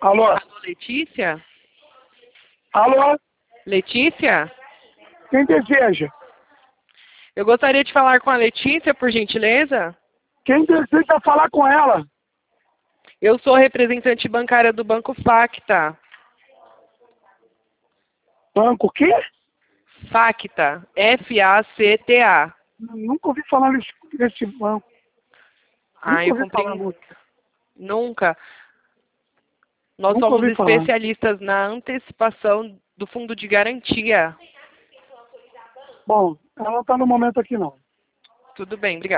Alô? Alô, Letícia? Alô? Letícia? Quem deseja? Eu gostaria de falar com a Letícia, por gentileza. Quem deseja falar com ela? Eu sou representante bancária do Banco Facta. Banco o quê? Facta. F-A-C-T-A. Nunca ouvi falar nesse banco. Ah, Nunca eu ouvi comprei. falar muito. Nunca. Nós Nunca somos ouvi falar. especialistas na antecipação do fundo de garantia. Bom, ela não está no momento aqui não. Tudo bem, obrigada.